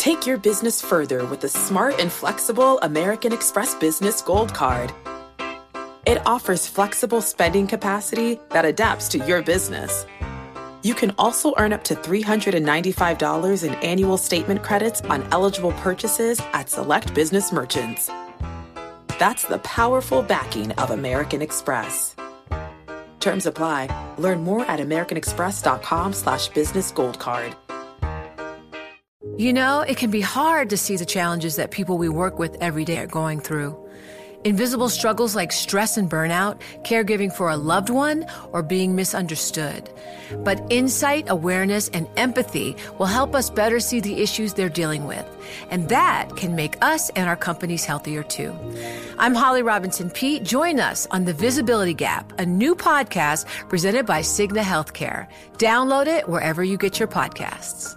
Take your business further with the smart and flexible American Express Business Gold Card. It offers flexible spending capacity that adapts to your business. You can also earn up to $395 in annual statement credits on eligible purchases at select business merchants. That's the powerful backing of American Express. Terms apply. Learn more at americanexpress.com/business gold card. You know, it can be hard to see the challenges that people we work with every day are going through. Invisible struggles like stress and burnout, caregiving for a loved one, or being misunderstood. But insight, awareness, and empathy will help us better see the issues they're dealing with. And that can make us and our companies healthier too. I'm Holly Robinson Peete. Join us on The Visibility Gap, a new podcast presented by Cigna Healthcare. Download it wherever you get your podcasts.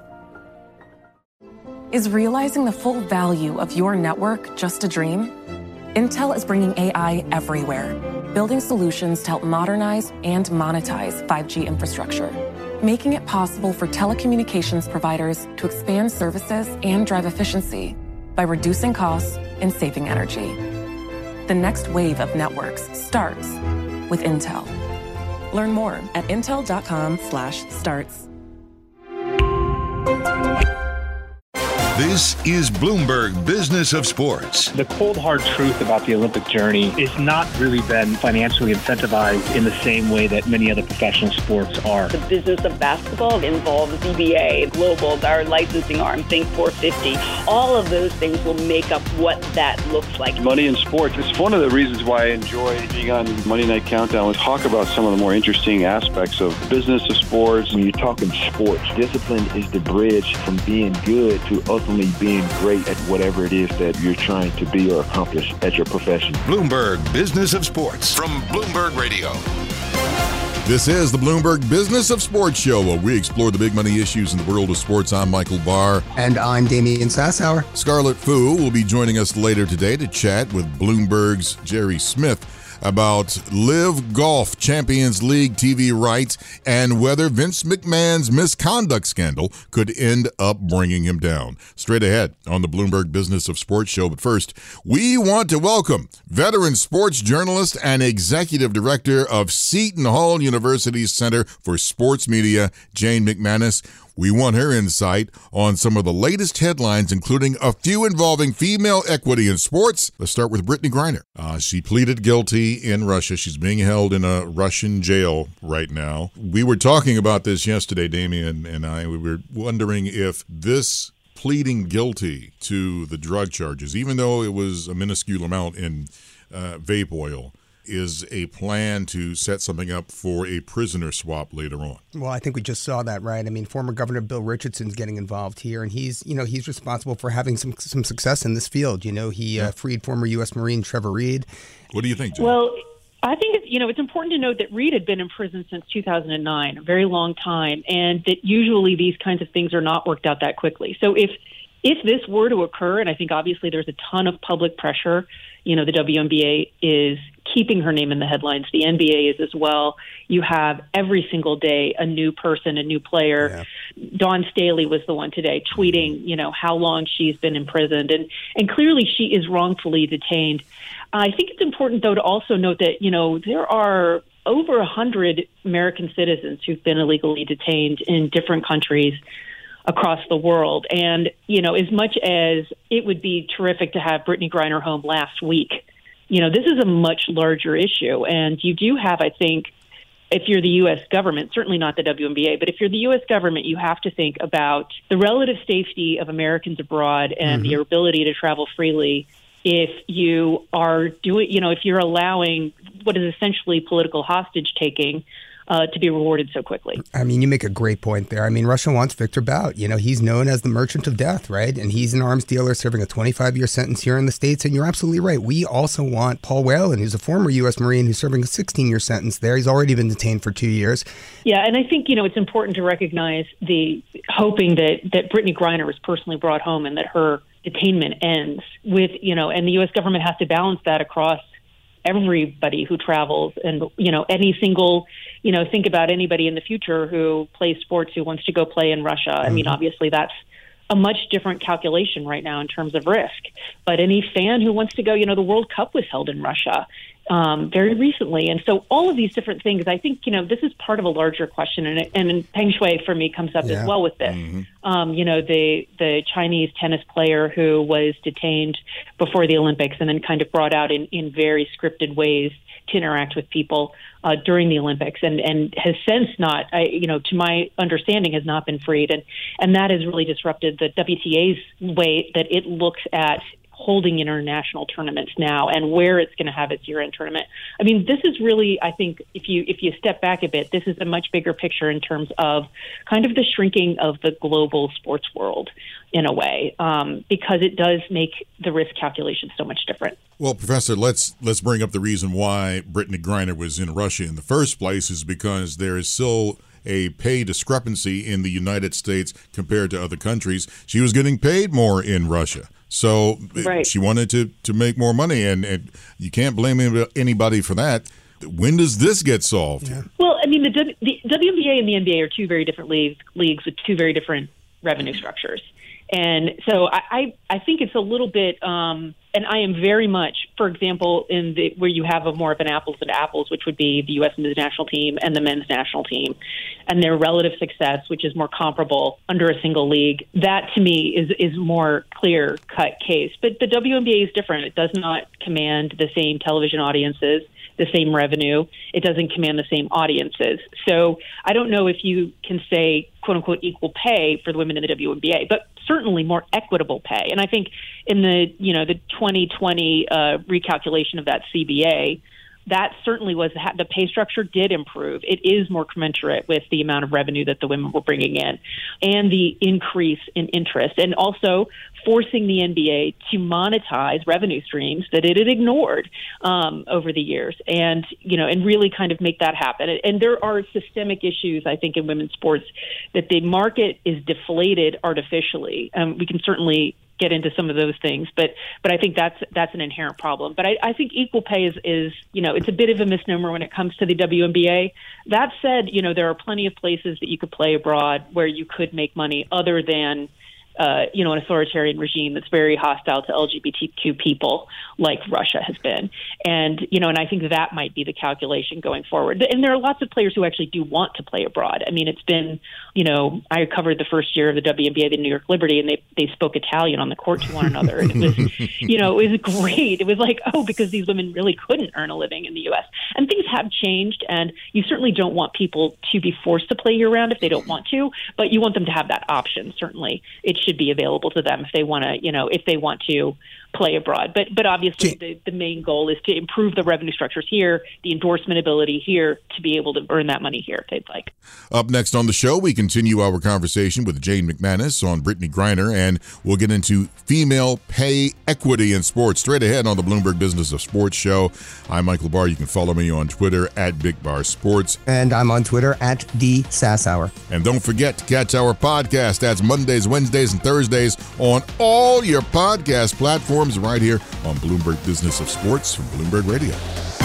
Is realizing the full value of your network just a dream? Intel is bringing AI everywhere, building solutions to help modernize and monetize 5G infrastructure, making it possible for telecommunications providers to expand services and drive efficiency by reducing costs and saving energy. The next wave of networks starts with Intel. Learn more at intel.com/starts. This is Bloomberg Business of Sports. The cold, hard truth about the Olympic journey is not really been financially incentivized in the same way that many other professional sports are. The business of basketball involves CBA, Global, our licensing arm, Think 450. All of those things will make up what that looks like. Money in sports. It's one of the reasons why I enjoy being on Monday Night Countdown. We talk about some of the more interesting aspects of the business of sports. When you're talking sports, discipline is the bridge from being good to ultimately being great at whatever it is that you're trying to be or accomplish at your profession. Bloomberg Business of Sports from Bloomberg Radio. This is the Bloomberg Business of Sports show, where we explore the big money issues in the world of sports. I'm Michael Barr. And I'm Damian Sassower. Scarlett Fu will be joining us later today to chat with Bloomberg's Jerry Smith about Live Golf Champions League TV rights and whether Vince McMahon's misconduct scandal could end up bringing him down. Straight ahead on the Bloomberg Business of Sports show. But first, we want to welcome veteran sports journalist and executive director of Seton Hall University's Center for Sports Media, Jane McManus. We want her insight on some of the latest headlines, including a few involving female equity in sports. Let's start with Brittney Griner. She pleaded guilty in Russia. She's being held in a Russian jail right now. We were talking about this yesterday, Damian and I. We were wondering if this pleading guilty to the drug charges, even though it was a minuscule amount in vape oil, is a plan to set something up for a prisoner swap later on. Well, I think we just saw that, right? I mean, former Governor Bill Richardson's getting involved here, and he's responsible for having some success in this field. He freed former U.S. Marine Trevor Reed. What do you think, Jim? Well, I think it's important to note that Reed had been in prison since 2009, a very long time, and that usually these kinds of things are not worked out that quickly. So if this were to occur, and I think obviously there's a ton of public pressure, the WNBA is keeping her name in the headlines. The NBA is as well. You have every single day a new person, a new player. Yeah. Dawn Staley was the one today tweeting, how long she's been imprisoned. And clearly she is wrongfully detained. I think it's important, though, to also note that, there are over 100 American citizens who've been illegally detained in different countries across the world. And, as much as it would be terrific to have Brittney Griner home last week, this is a much larger issue. And you do have, I think, if you're the U.S. government, certainly not the WNBA, but if you're the U.S. government, you have to think about the relative safety of Americans abroad and their ability to travel freely if you are doing, if you're allowing what is essentially political hostage taking to be rewarded so quickly. I mean, you make a great point there. I mean, Russia wants Victor Bout. He's known as the merchant of death, right? And he's an arms dealer serving a 25-year sentence here in the States. And you're absolutely right. We also want Paul Whelan, who's a former U.S. Marine who's serving a 16-year sentence there. He's already been detained for 2 years. Yeah, and I think, it's important to recognize hoping that Brittney Griner is personally brought home and that her detainment ends with, and the U.S. government has to balance that across everybody who travels and, any single, think about anybody in the future who plays sports who wants to go play in Russia. I mean, obviously that's a much different calculation right now in terms of risk. But any fan who wants to go, the World Cup was held in Russia very recently. And so all of these different things, I think, this is part of a larger question. And Peng Shuai, for me, comes up as well with this. The Chinese tennis player who was detained before the Olympics and then kind of brought out in very scripted ways to interact with people during the Olympics and has since not, to my understanding, has not been freed. And that has really disrupted the WTA's way that it looks at holding international tournaments now and where it's going to have its year-end tournament. I mean, this is really, I think, if you step back a bit, this is a much bigger picture in terms of kind of the shrinking of the global sports world in a way, because it does make the risk calculation so much different. Well, Professor, let's bring up the reason why Brittany Griner was in Russia in the first place is because there is still a pay discrepancy in the United States compared to other countries. She was getting paid more in Russia. So she wanted to make more money, and you can't blame anybody for that. When does this get solved? Yeah. Well, I mean, the WNBA and the NBA are two very different leagues with two very different revenue structures. And so I think it's a little bit, and I am very much, for example, where you have more of an apples to apples, which would be the U.S. men's national team and the men's national team, and their relative success, which is more comparable under a single league. That to me is more clear cut case. But the WNBA is different. It does not command the same television audiences, the same revenue. It doesn't command the same audiences. So I don't know if you can say, quote unquote, equal pay for the women in the WNBA, but certainly more equitable pay. And I think in the 2020 recalculation of that CBA, that certainly was the pay structure did improve. It is more commensurate with the amount of revenue that the women were bringing in and the increase in interest, and also forcing the NBA to monetize revenue streams that it had ignored over the years, and really kind of make that happen. And there are systemic issues, I think, in women's sports that the market is deflated artificially. We can certainly get into some of those things, but I think that's an inherent problem. But I think equal pay is it's a bit of a misnomer when it comes to the WNBA. That said, there are plenty of places that you could play abroad where you could make money other than an authoritarian regime that's very hostile to LGBTQ people like Russia has been. And I think that might be the calculation going forward. And there are lots of players who actually do want to play abroad. I mean, it's been, I covered the first year of the WNBA, the New York Liberty, and they spoke Italian on the court to one another. And it was, it was great. It was like, because these women really couldn't earn a living in the U.S. And things have changed, and you certainly don't want people to be forced to play year-round if they don't want to, but you want them to have that option, certainly. It should be available to them if they want to, play abroad. But obviously the main goal is to improve the revenue structures here, the endorsement ability here, to be able to earn that money here if they'd like. Up next on the show, we continue our conversation with Jane McManus on Brittany Griner, and we'll get into female pay equity in sports straight ahead on the Bloomberg Business of Sports show. I'm Michael Barr. You can follow me on Twitter at Big Bar Sports. And I'm on Twitter at The Sass Hour. And don't forget to catch our podcast. That's Mondays, Wednesdays, and Thursdays on all your podcast platforms right here on Bloomberg Business of Sports from Bloomberg Radio.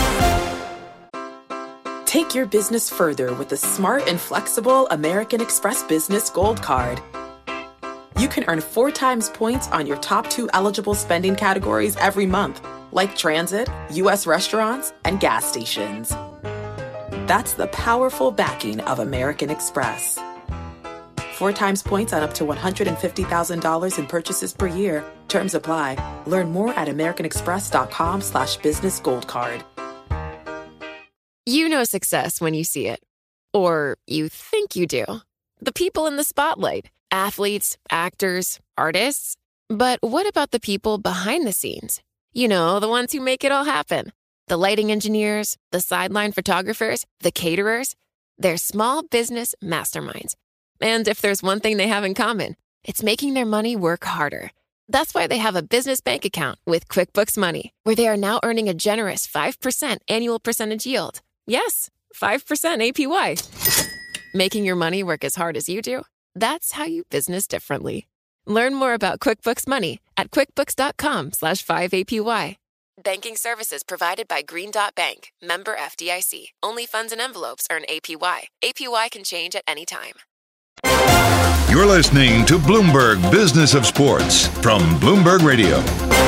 Take your business further with the smart and flexible American Express Business Gold Card. You can earn 4 times points on your top 2 eligible spending categories every month, like transit, U.S. restaurants, and gas stations. That's the powerful backing of American Express. 4 times points on up to $150,000 in purchases per year. Terms apply. Learn more at americanexpress.com/business gold card. You know success when you see it. Or you think you do. The people in the spotlight. Athletes, actors, artists. But what about the people behind the scenes? The ones who make it all happen. The lighting engineers, the sideline photographers, the caterers. They're small business masterminds. And if there's one thing they have in common, it's making their money work harder. That's why they have a business bank account with QuickBooks Money, where they are now earning a generous 5% annual percentage yield. Yes, 5% APY. Making your money work as hard as you do? That's how you business differently. Learn more about QuickBooks Money at quickbooks.com/5APY. Banking services provided by Green Dot Bank, member FDIC. Only funds and envelopes earn APY. APY can change at any time. You're listening to Bloomberg Business of Sports from Bloomberg Radio.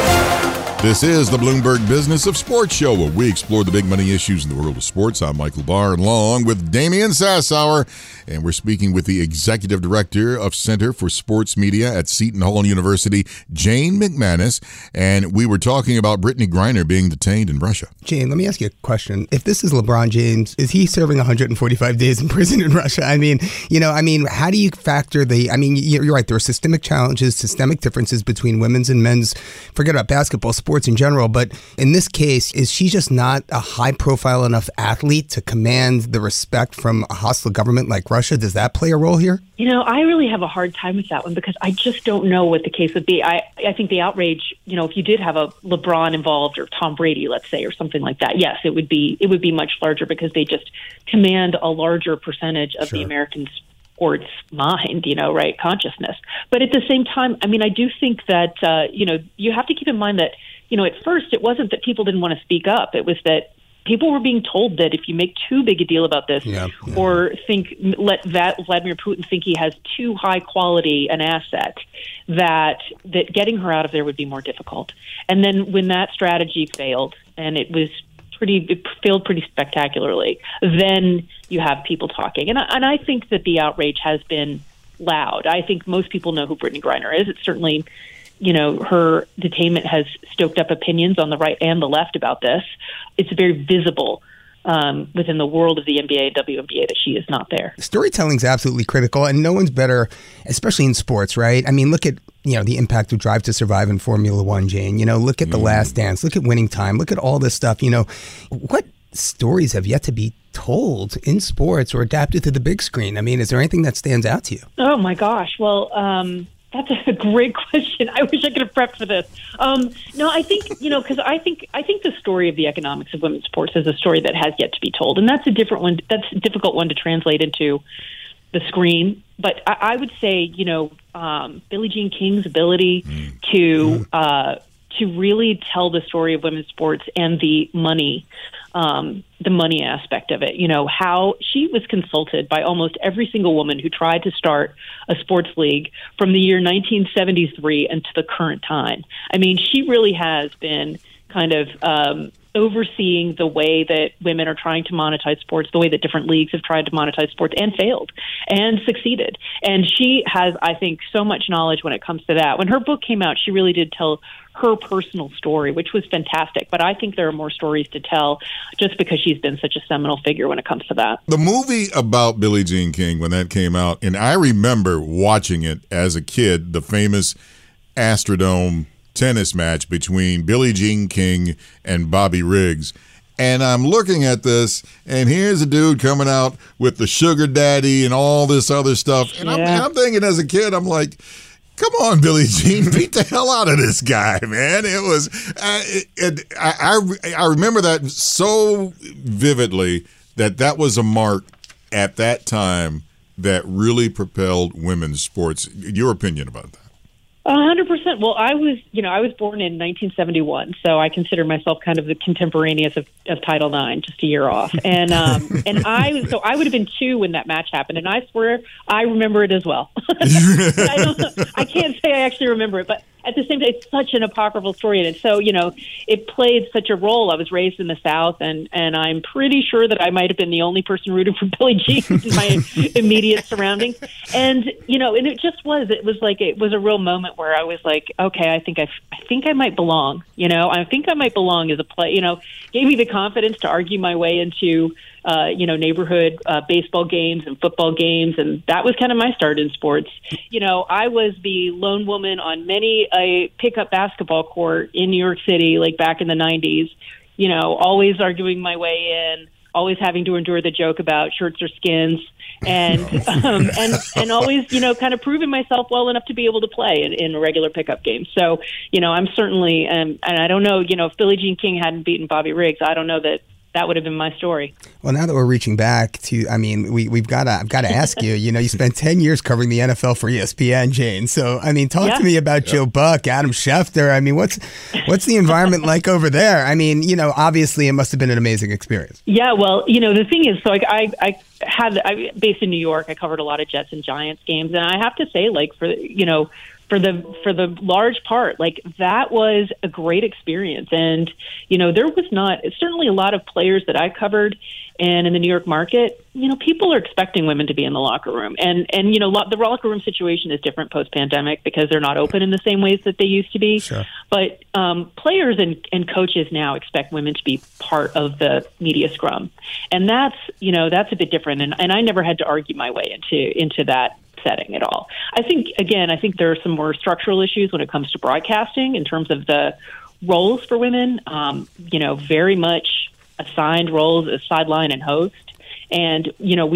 This is the Bloomberg Business of Sports show, where we explore the big money issues in the world of sports. I'm Michael Barr, along with Damian Sassower, and we're speaking with the Executive Director of Center for Sports Media at Seton Hall University, Jane McManus, and we were talking about Brittany Griner being detained in Russia. Jane, let me ask you a question. If this is LeBron James, is he serving 145 days in prison in Russia? I mean, how do you factor you're right, there are systemic challenges, systemic differences between women's and men's, forget about basketball, sports in general, but in this case, is she just not a high-profile enough athlete to command the respect from a hostile government like Russia? Does that play a role here? I really have a hard time with that one because I just don't know what the case would be. I think the outrage, if you did have a LeBron involved or Tom Brady, let's say, or something like that, yes, it would be much larger because they just command a larger percentage of the American sports mind, right, consciousness. But at the same time, I do think that, you have to keep in mind that, at first it wasn't that people didn't want to speak up. It was that people were being told that if you make too big a deal about this or let Vladimir Putin think he has too high quality an asset, that getting her out of there would be more difficult. And then when that strategy failed, and it failed pretty spectacularly, then you have people talking. And I think that the outrage has been loud. I think most people know who Brittany Griner is. It's certainly, her detainment has stoked up opinions on the right and the left about this. It's very visible within the world of the NBA and WNBA that she is not there. Storytelling is absolutely critical, and no one's better, especially in sports, right? Look at the impact of Drive to Survive in Formula One, Jane. Look at The Last Dance. Look at Winning Time. Look at all this stuff. What stories have yet to be told in sports or adapted to the big screen? Is there anything that stands out to you? Oh my gosh. Well, that's a great question. I wish I could have prepped for this. No, I think, because I think the story of the economics of women's sports is a story that has yet to be told. And that's a different one. That's a difficult one to translate into the screen. But I would say, Billie Jean King's ability to really tell the story of women's sports and the money aspect of it, how she was consulted by almost every single woman who tried to start a sports league from the year 1973 and to the current time. She really has been kind of overseeing the way that women are trying to monetize sports, the way that different leagues have tried to monetize sports and failed and succeeded. And she has, I think, so much knowledge when it comes to that. When her book came out, she really did tell her personal story, which was fantastic. But I think there are more stories to tell just because she's been such a seminal figure when it comes to that. The movie about Billie Jean King, when that came out, and I remember watching it as a kid, the famous Astrodome tennis match between Billie Jean King and Bobby Riggs. And I'm looking at this, and here's a dude coming out with the sugar daddy and all this other stuff. And I'm thinking as a kid, I'm like, come on, Billie Jean, beat the hell out of this guy, man. It was, I remember that so vividly that was a mark at that time that really propelled women's sports. Your opinion about that? 100%. Well, I was born in 1971, so I consider myself kind of the contemporaneous of Title IX, just a year off. And I would have been 2 when that match happened, and I swear I remember it as well. I can't say I actually remember it, but at the same time, it's such an apocryphal story, and so it played such a role. I was raised in the South, and I'm pretty sure that I might have been the only person rooting for Billie Jean in my immediate surroundings. And and it just was. It was a real moment where I was like, okay, I think I might belong. I think I might belong as a play. Gave me the confidence to argue my way into neighborhood baseball games and football games, and that was kind of my start in sports. I was the lone woman on many a pickup basketball court in New York City, like back in the 90s. Always arguing my way in, always having to endure the joke about shirts or skins, and and always kind of proving myself well enough to be able to play in regular pickup games. So I'm certainly and I don't know if Billie Jean King hadn't beaten Bobby Riggs, I don't know that that would have been my story. Well, now that we're reaching back to, I mean, I've got to ask you, you spent 10 years covering the NFL for ESPN, Jane. So, I mean, talk to me about Joe Buck, Adam Schefter. I mean, what's the environment like over there? I mean, obviously it must have been an amazing experience. Yeah, well, the thing is, so I based in New York, I covered a lot of Jets and Giants games, and I have to say, like, for the large part, like, that was a great experience. And, there was certainly a lot of players that I covered and in the New York market, people are expecting women to be in the locker room. And the locker room situation is different post-pandemic because they're not open in the same ways that they used to be. Sure. But players and coaches now expect women to be part of the media scrum. And that's a bit different. And I never had to argue my way into that setting at all. I think there are some more structural issues when it comes to broadcasting in terms of the roles for women, very much assigned roles as sideline and host. And,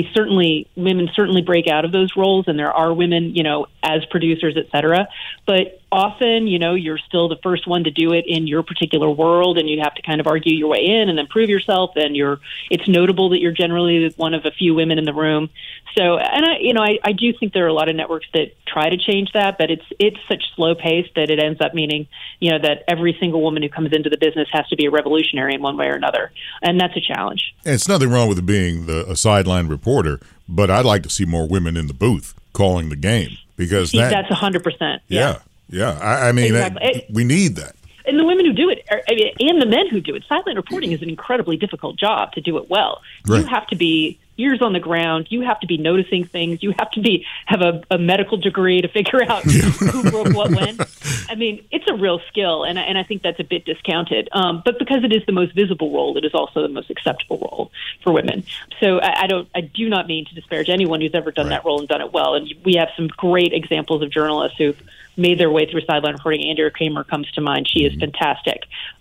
women certainly break out of those roles, and there are women, as producers, et cetera. But often, you're still the first one to do it in your particular world, and you have to kind of argue your way in and then prove yourself. And it's notable that you're generally one of a few women in the room. So, and I do think there are a lot of networks that try to change that, but it's such slow pace that it ends up meaning, that every single woman who comes into the business has to be a revolutionary in one way or another. And that's a challenge. And it's nothing wrong with it being a sideline reporter, but I'd like to see more women in the booth calling the game because that's 100%. Yeah. I mean, exactly. We need that. And the women who do it, and the men who do it, sideline reporting is an incredibly difficult job to do it well. Right. You have to be ears on the ground. You have to be noticing things. You have to have a medical degree to figure out who broke what when. I mean, it's a real skill, and I think that's a bit discounted. But because it is the most visible role, it is also the most acceptable role for women. So I do not mean to disparage anyone who's ever done that role and done it well. And we have some great examples of journalists who've made their way through sideline reporting. Andrea Kramer comes to mind. She is fantastic,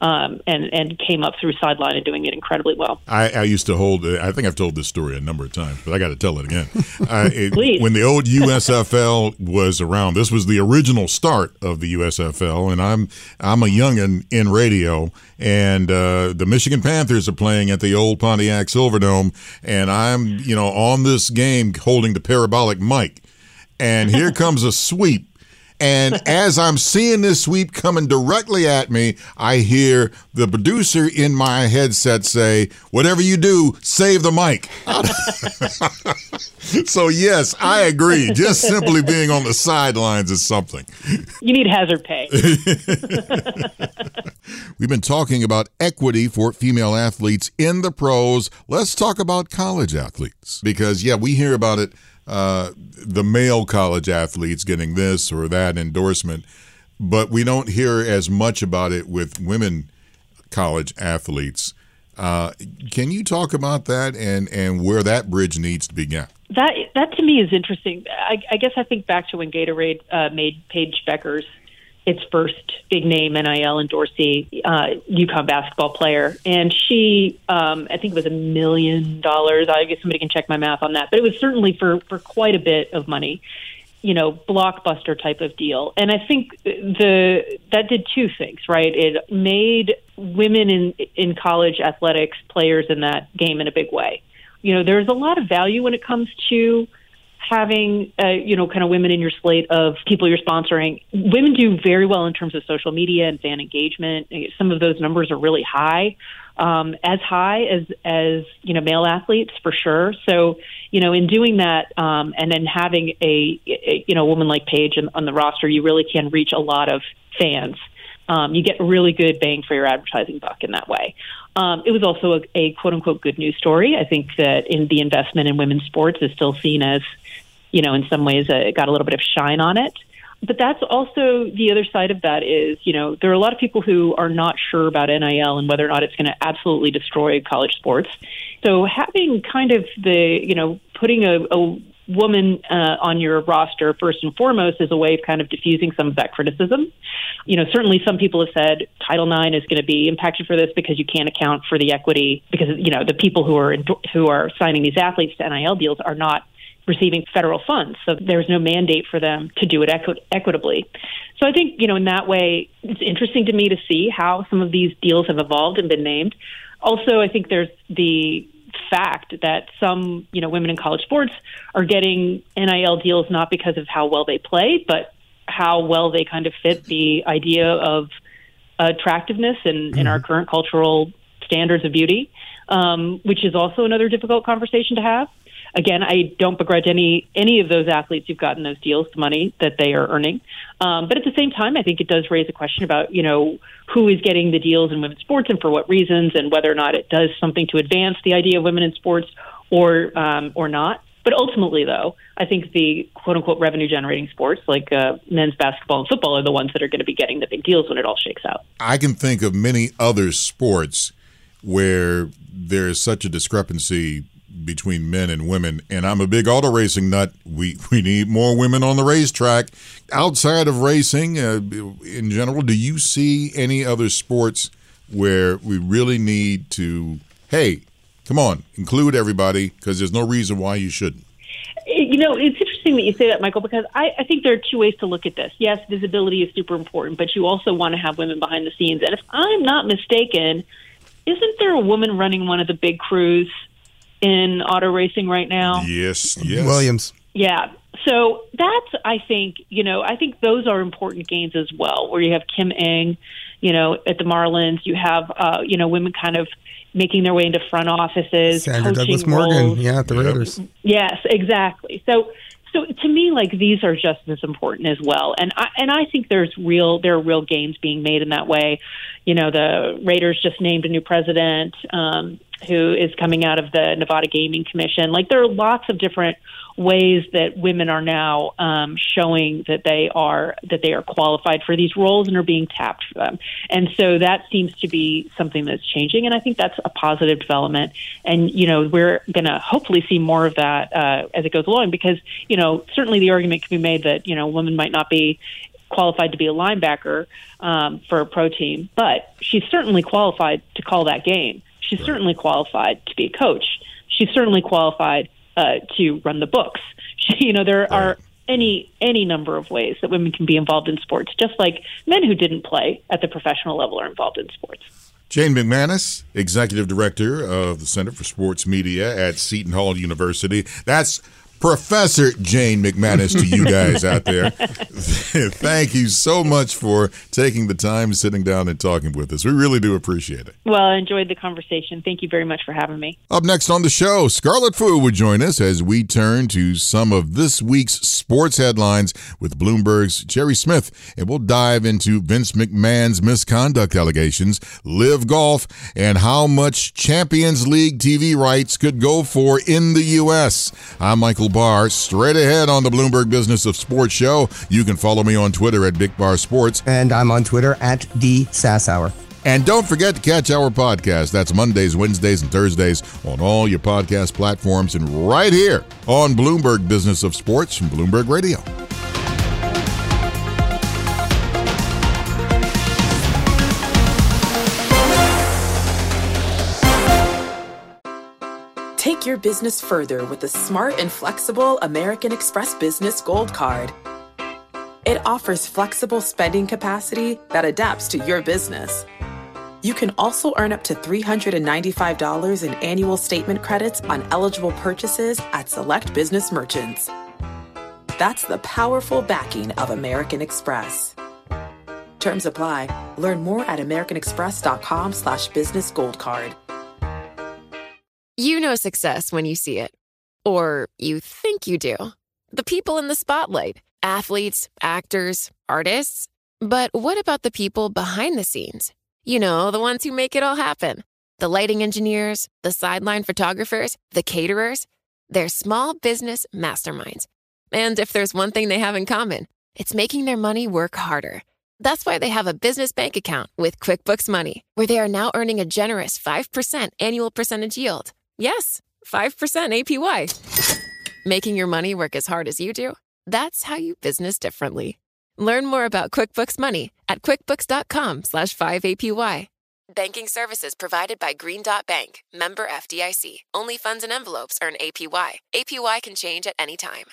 and came up through sideline and doing it incredibly well. I used to hold, I think I've told this story a number of times, but I got to tell it again. Please. When the old USFL was around, this was the original start of the USFL, and I'm a youngin' in radio, and the Michigan Panthers are playing at the old Pontiac Silverdome, and I'm, on this game holding the parabolic mic, and here comes a sweep. And as I'm seeing this sweep coming directly at me, I hear the producer in my headset say, "Whatever you do, save the mic." So, yes, I agree. Just simply being on the sidelines is something. You need hazard pay. We've been talking about equity for female athletes in the pros. Let's talk about college athletes because, we hear about it. The male college athletes getting this or that endorsement, but we don't hear as much about it with women college athletes. Can you talk about that and where that bridge needs to be gapped? That to me is interesting. I guess I think back to when Gatorade made Paige Beckers its first big name NIL endorsee, UConn basketball player. And she, I think it was $1 million. I guess somebody can check my math on that. But it was certainly for quite a bit of money, blockbuster type of deal. And I think that did two things, right? It made women in college athletics players in that game in a big way. There's a lot of value when it comes to having, kind of women in your slate of people you're sponsoring. Women do very well in terms of social media and fan engagement. Some of those numbers are really high, as high as male athletes for sure. So, in doing that, and then having a woman like Paige on the roster, you really can reach a lot of fans. You get really good bang for your advertising buck in that way. It was also a quote unquote good news story. I think that in the investment in women's sports is still seen as, in some ways it got a little bit of shine on it. But that's also the other side of that is, there are a lot of people who are not sure about NIL and whether or not it's going to absolutely destroy college sports. So having kind of putting a woman on your roster first and foremost is a way of kind of diffusing some of that criticism. Certainly some people have said Title IX is going to be impacted for this because you can't account for the equity because, the people who are signing these athletes to NIL deals are not receiving federal funds. So there's no mandate for them to do it equitably. So I think, in that way, it's interesting to me to see how some of these deals have evolved and been named. Also, I think there's the fact that some, women in college sports are getting NIL deals not because of how well they play, but how well they kind of fit the idea of attractiveness in our current cultural standards of beauty, which is also another difficult conversation to have. Again, I don't begrudge any of those athletes who've gotten those deals the money that they are earning. But at the same time, I think it does raise a question about, who is getting the deals in women's sports and for what reasons, and whether or not it does something to advance the idea of women in sports or not. But ultimately, though, I think the quote-unquote revenue-generating sports like men's basketball and football are the ones that are going to be getting the big deals when it all shakes out. I can think of many other sports where there is such a discrepancy between men and women, and I'm a big auto racing nut. We need more women on the racetrack. Outside of racing, in general, do you see any other sports where we really need to, hey, come on, include everybody, because there's no reason why you shouldn't? It's interesting that you say that, Michael, because I think there are two ways to look at this. Yes, visibility is super important, but you also want to have women behind the scenes. And if I'm not mistaken, isn't there a woman running one of the big crews in auto racing right now? Yes. Williams. Yeah. So that's, I think those are important gains as well, where you have Kim Ng, at the Marlins. You have, women kind of making their way into front offices. Sandra Douglas Morgan, at the Raiders. Yes, exactly. So to me, these are just as important as well. And I think there are real gains being made in that way. The Raiders just named a new president who is coming out of the Nevada Gaming Commission. There are lots of different ways that women are now showing that they are qualified for these roles and are being tapped for them. And so that seems to be something that's changing, and I think that's a positive development. And we're going to hopefully see more of that as it goes along, because certainly the argument can be made that women might not be qualified to be a linebacker for a pro team, but she's certainly qualified to call that game. She's certainly qualified to be a coach. She's certainly qualified to run the books. There are any number of ways that women can be involved in sports, just like men who didn't play at the professional level are involved in sports. Jane McManus, Executive Director of the Center for Sports Media at Seton Hall University. That's Professor Jane McManus to you guys out there. Thank you so much for taking the time, sitting down and talking with us. We really do appreciate it. Well, I enjoyed the conversation. Thank you very much for having me. Up next on the show, Scarlett Fu would join us as we turn to some of this week's sports headlines with Bloomberg's Jerry Smith, and we'll dive into Vince McMahon's misconduct allegations, LIV Golf, and how much Champions League TV rights could go for in the U.S. I'm Michael Barr. Straight ahead on the Bloomberg Business of Sports show. You can follow me on Twitter at Big Bar Sports. And I'm on Twitter at @DSassHour. And don't forget to catch our podcast. That's Mondays, Wednesdays, and Thursdays on all your podcast platforms and right here on Bloomberg Business of Sports from Bloomberg Radio. Take your business further with the smart and flexible American Express Business Gold Card. It offers flexible spending capacity that adapts to your business. You can also earn up to $395 in annual statement credits on eligible purchases at select business merchants. That's the powerful backing of American Express. Terms apply. Learn more at americanexpress.com/business gold card. You know success when you see it. Or you think you do. The people in the spotlight. Athletes, actors, artists. But what about the people behind the scenes? The ones who make it all happen. The lighting engineers, the sideline photographers, the caterers. They're small business masterminds. And if there's one thing they have in common, it's making their money work harder. That's why they have a business bank account with QuickBooks Money, where they are now earning a generous 5% annual percentage yield. Yes, 5% APY. Making your money work as hard as you do? That's how you business differently. Learn more about QuickBooks Money at QuickBooks.com/5APY. Banking services provided by Green Dot Bank, member FDIC. Only funds and envelopes earn APY. APY can change at any time.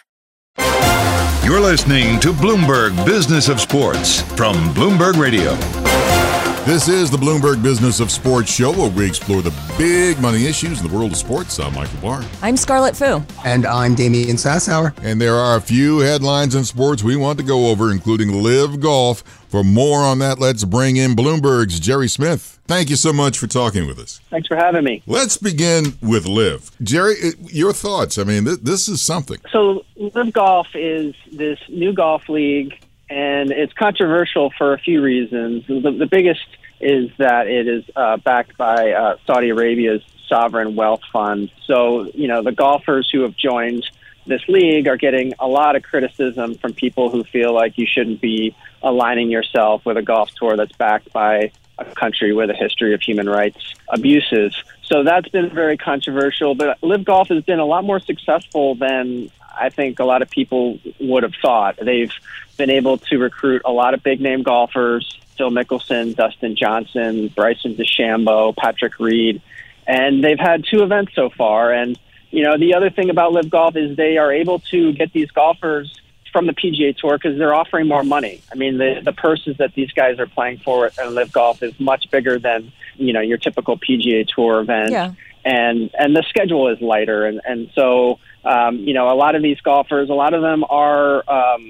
You're listening to Bloomberg Business of Sports from Bloomberg Radio. This is the Bloomberg Business of Sports show, where we explore the big money issues in the world of sports. I'm Michael Barr. I'm Scarlett Fu. And I'm Damian Sassower. And there are a few headlines in sports we want to go over, including Live Golf. For more on that, let's bring in Bloomberg's Jerry Smith. Thank you so much for talking with us. Thanks for having me. Let's begin with Live. Jerry, your thoughts. I mean, this is something. So Live Golf is this new golf league, and it's controversial for a few reasons. The biggest is that it is backed by Saudi Arabia's sovereign wealth fund. So, the golfers who have joined this league are getting a lot of criticism from people who feel like you shouldn't be aligning yourself with a golf tour that's backed by a country with a history of human rights abuses. So that's been very controversial. But Live Golf has been a lot more successful than I think a lot of people would have thought. They've been able to recruit a lot of big-name golfers: Phil Mickelson, Dustin Johnson, Bryson DeChambeau, Patrick Reed. And they've had 2 events so far. And, the other thing about Live Golf is they are able to get these golfers from the PGA Tour because they're offering more money. I mean, the purses that these guys are playing for at Live Golf is much bigger than, your typical PGA Tour event. Yeah. And the schedule is lighter. And so, a lot of these golfers, a lot of them are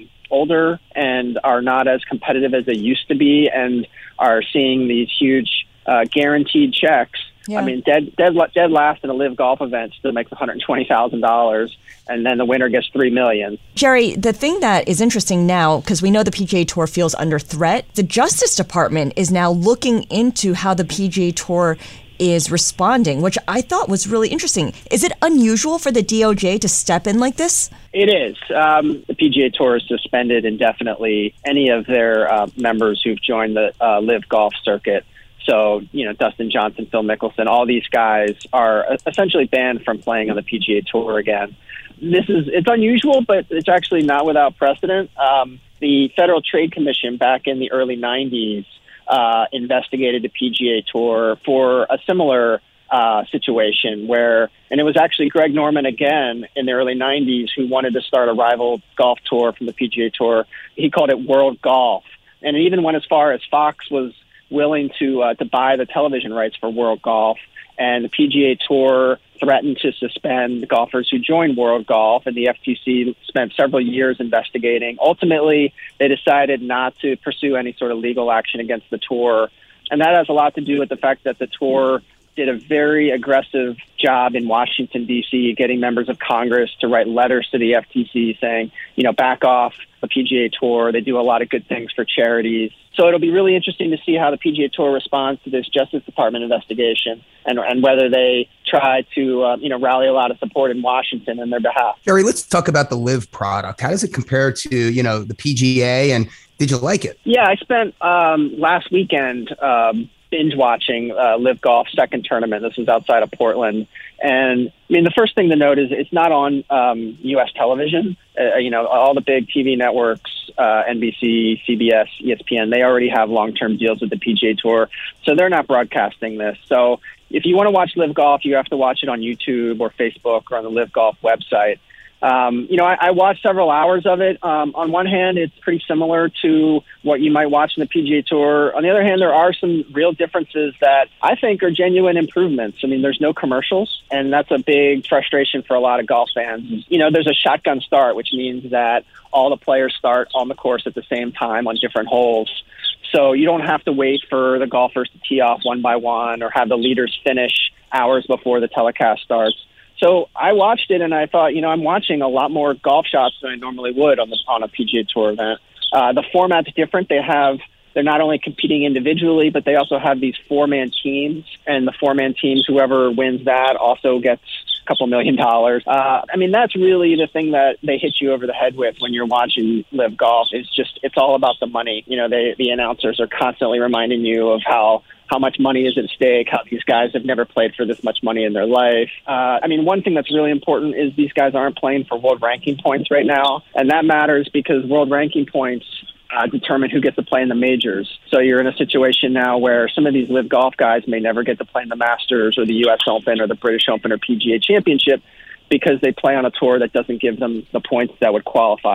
older and are not as competitive as they used to be and are seeing these huge guaranteed checks. Yeah. I mean, dead last in a Live Golf event still makes $120,000, and then the winner gets $3 million. Jerry, the thing that is interesting now, because we know the PGA Tour feels under threat, the Justice Department is now looking into how the PGA Tour is responding, which I thought was really interesting. Is it unusual for the DOJ to step in like this? It is. The PGA Tour has suspended indefinitely any of their members who've joined the Live Golf circuit. So, Dustin Johnson, Phil Mickelson, all these guys are essentially banned from playing on the PGA Tour again. It's unusual, but it's actually not without precedent. The Federal Trade Commission back in the early 90s investigated the PGA Tour for a similar situation and it was actually Greg Norman again in the early 90s who wanted to start a rival golf tour from the PGA Tour. He called it World Golf. And it even went as far as Fox was willing to buy the television rights for World Golf, and the PGA Tour threatened to suspend golfers who joined World Golf, and the FTC spent several years investigating. Ultimately, they decided not to pursue any sort of legal action against the tour, and that has a lot to do with the fact that the tour did a very aggressive job in Washington, D.C., getting members of Congress to write letters to the FTC saying, back off the PGA Tour. They do a lot of good things for charities. So it'll be really interesting to see how the PGA Tour responds to this Justice Department investigation and whether they try to, rally a lot of support in Washington on their behalf. Jerry, let's talk about the Live product. How does it compare to, the PGA, and did you like it? Yeah, I spent last weekend binge watching Live Golf second tournament. This was outside of Portland. And I mean, the first thing to note is it's not on U.S. television. All the big TV networks, NBC, CBS, ESPN, they already have long-term deals with the PGA Tour. So they're not broadcasting this. So if you want to watch Live Golf, you have to watch it on YouTube or Facebook or on the Live Golf website. I watched several hours of it. On one hand, it's pretty similar to what you might watch in the PGA Tour. On the other hand, there are some real differences that I think are genuine improvements. I mean, there's no commercials, and that's a big frustration for a lot of golf fans. There's a shotgun start, which means that all the players start on the course at the same time on different holes. So you don't have to wait for the golfers to tee off one by one or have the leaders finish hours before the telecast starts. So I watched it and I thought, I'm watching a lot more golf shots than I normally would on a PGA Tour event. The format's different. They're not only competing individually, but they also have these 4-man teams, and the 4-man teams, whoever wins that also gets a couple $1 million. That's really the thing that they hit you over the head with when you're watching Live Golf. It's all about the money. The announcers are constantly reminding you of how much money is at stake, how these guys have never played for this much money in their life. One thing that's really important is these guys aren't playing for world ranking points right now, and that matters because world ranking points determine who gets to play in the majors. So you're in a situation now where some of these Live Golf guys may never get to play in the Masters or the U.S. Open or the British Open or PGA Championship because they play on a tour that doesn't give them the points that would qualify them.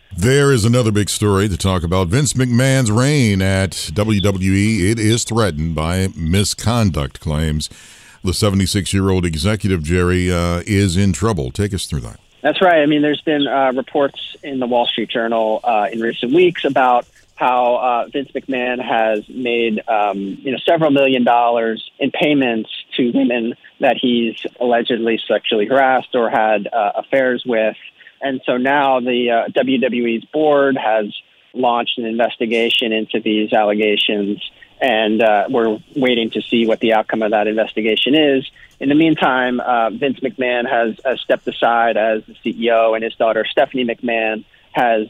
There is another big story to talk about. Vince McMahon's reign at WWE. It is threatened by misconduct claims. The 76-year-old executive, Jerry, is in trouble. Take us through that. That's right. I mean, there's been reports in the Wall Street Journal in recent weeks about how Vince McMahon has made several $1 million in payments to women that he's allegedly sexually harassed or had affairs with. And so now the WWE's board has launched an investigation into these allegations, and we're waiting to see what the outcome of that investigation is. In the meantime, Vince McMahon has stepped aside as the CEO, and his daughter Stephanie McMahon has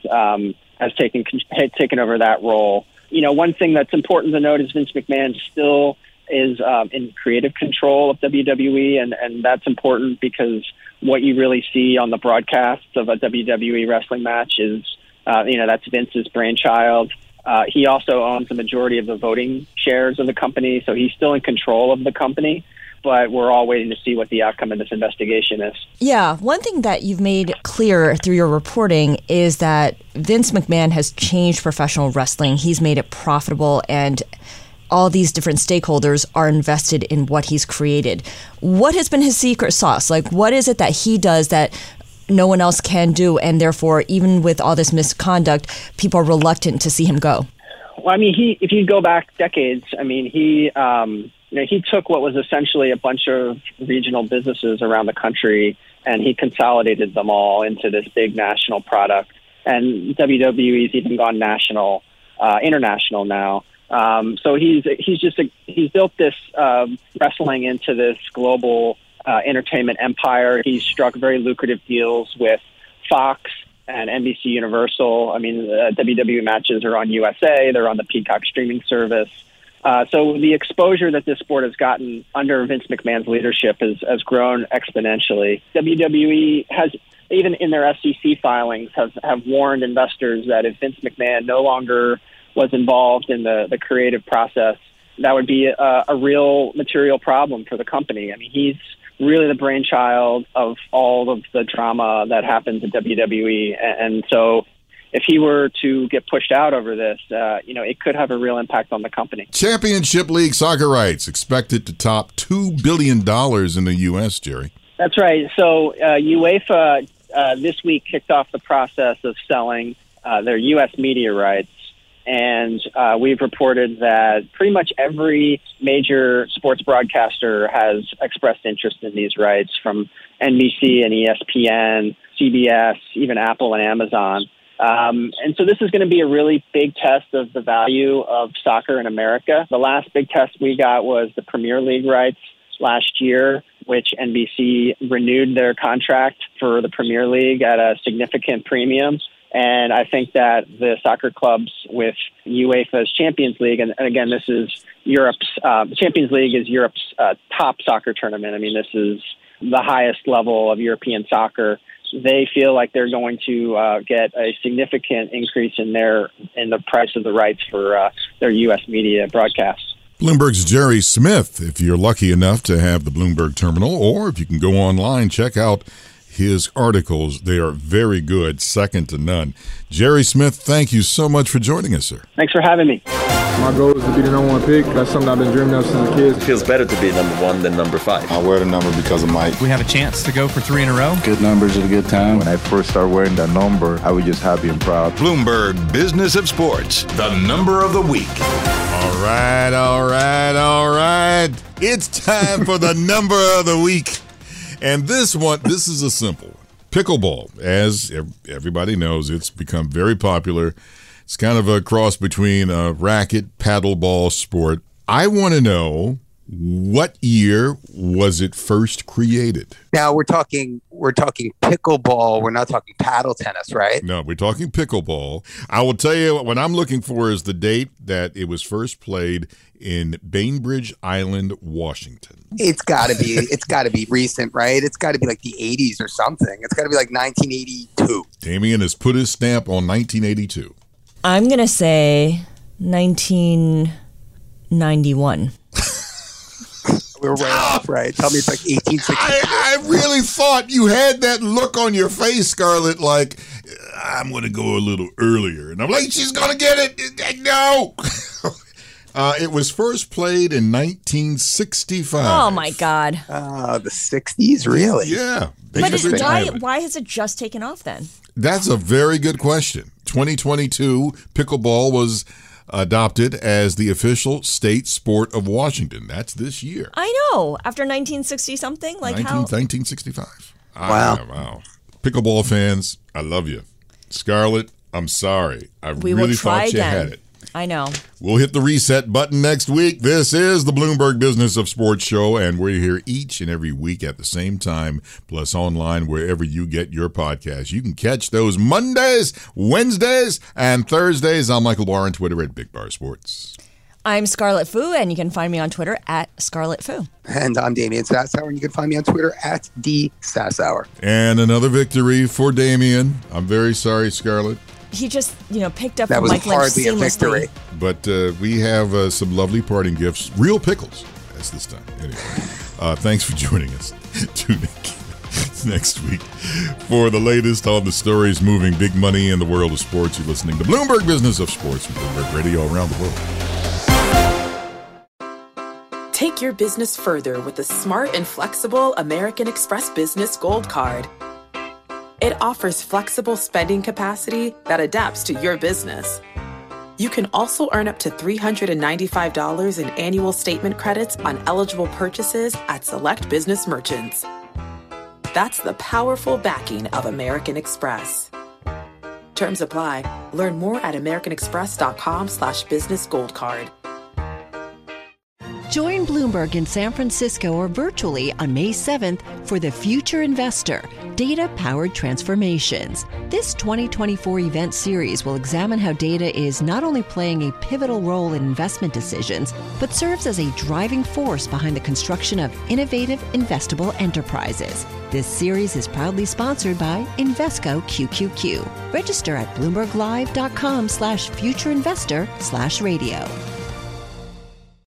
taken over that role. You know, one thing that's important to note is Vince McMahon still is in creative control of WWE, and that's important because what you really see on the broadcasts of a WWE wrestling match is, that's Vince's brainchild. He also owns the majority of the voting shares of the company, so he's still in control of the company. But we're all waiting to see what the outcome of this investigation is. Yeah, one thing that you've made clear through your reporting is that Vince McMahon has changed professional wrestling. He's made it profitable, and all these different stakeholders are invested in what he's created. What has been his secret sauce? Like, what is it that he does that no one else can do, and therefore, even with all this misconduct, people are reluctant to see him go? Well, I mean, if you go back decades, I mean, he took what was essentially a bunch of regional businesses around the country, and he consolidated them all into this big national product. And WWE's even gone international now. So he's built this wrestling into this global entertainment empire. He's struck very lucrative deals with Fox and NBC Universal. I mean, WWE matches are on USA. They're on the Peacock streaming service. So the exposure that this sport has gotten under Vince McMahon's leadership has grown exponentially. WWE has, even in their SEC filings, have warned investors that if Vince McMahon no longer was involved in the creative process, that would be a real material problem for the company. I mean, he's really the brainchild of all of the drama that happens at WWE. And so if he were to get pushed out over this, it could have a real impact on the company. Championship League soccer rights expected to top $2 billion in the U.S., Jerry. That's right. So UEFA this week kicked off the process of selling their U.S. media rights. And we've reported that pretty much every major sports broadcaster has expressed interest in these rights, from NBC and ESPN, CBS, even Apple and Amazon. And so this is going to be a really big test of the value of soccer in America. The last big test we got was the Premier League rights last year, which NBC renewed their contract for the Premier League at a significant premium. And I think that the soccer clubs with UEFA's Champions League, and again, this is Europe's, the Champions League is Europe's top soccer tournament. I mean, this is the highest level of European soccer. They feel like they're going to get a significant increase in the price of the rights for their U.S. media broadcasts. Bloomberg's Jerry Smith, if you're lucky enough to have the Bloomberg terminal, or if you can go online, check out his articles. They are very good, second to none. Jerry Smith, thank you so much for joining us, sir. Thanks for having me. My goal is to be the number one pick. That's something I've been dreaming of since a kid. It feels better to be number one than number 5. I wear the number because of Mike. We have a chance to go for 3 in a row. Good numbers at a good time. When I first started wearing that number, I was just happy and proud. Bloomberg Business of Sports, the number of the week. All right. It's time for the number of the week. And this is a simple one. Pickleball, as everybody knows, it's become very popular. It's kind of a cross between a racket, paddleball sport. I want to know, what year was it first created? Now we're talking pickleball. We're not talking paddle tennis, right? No, we're talking pickleball. I will tell you what I'm looking for is the date that it was first played in Bainbridge Island, Washington. It's got to be recent, right? It's got to be like the 80s or something. It's got to be like 1982. Damian has put his stamp on 1982. I'm going to say 1991. We're way off, right? Tell me it's like 1860. I really thought you had that look on your face, Scarlett, like I'm going to go a little earlier. And I'm like, she's going to get it. No. It was first played in 1965. Oh, my God. The 60s, really? Yeah. But why has it just taken off then? That's a very good question. 2022, pickleball was adopted as the official state sport of Washington. That's this year. I know. After 1960-something? 1965. Wow. Wow. Pickleball fans, I love you. Scarlett, I'm sorry. I really thought you had it. I know. We'll hit the reset button next week. This is the Bloomberg Business of Sports show, and we're here each and every week at the same time, plus online wherever you get your podcasts. You can catch those Mondays, Wednesdays, and Thursdays. I'm Michael Barr on Twitter at Big Bar Sports. I'm Scarlett Fu, and you can find me on Twitter at Scarlett Fu. And I'm Damian Sassower, and you can find me on Twitter at DSassower. And another victory for Damian. I'm very sorry, Scarlett. He just, picked up that from was Mike Lynch hardly a victory. But we have some lovely parting gifts. Real pickles. That's this time. Anyway, thanks for joining us. Tune in next week for the latest on the stories moving big money in the world of sports. You're listening to Bloomberg Business of Sports from Bloomberg Radio around the world. Take your business further with the smart and flexible American Express Business Gold Card. It offers flexible spending capacity that adapts to your business. You can also earn up to $395 in annual statement credits on eligible purchases at select business merchants. That's the powerful backing of American Express. Terms apply. Learn more at americanexpress.com/business gold card. Join Bloomberg in San Francisco or virtually on May 7th for The Future Investor, Data-Powered Transformations. This 2024 event series will examine how data is not only playing a pivotal role in investment decisions, but serves as a driving force behind the construction of innovative, investable enterprises. This series is proudly sponsored by Invesco QQQ. Register at BloombergLive.com/futureinvestor/radio.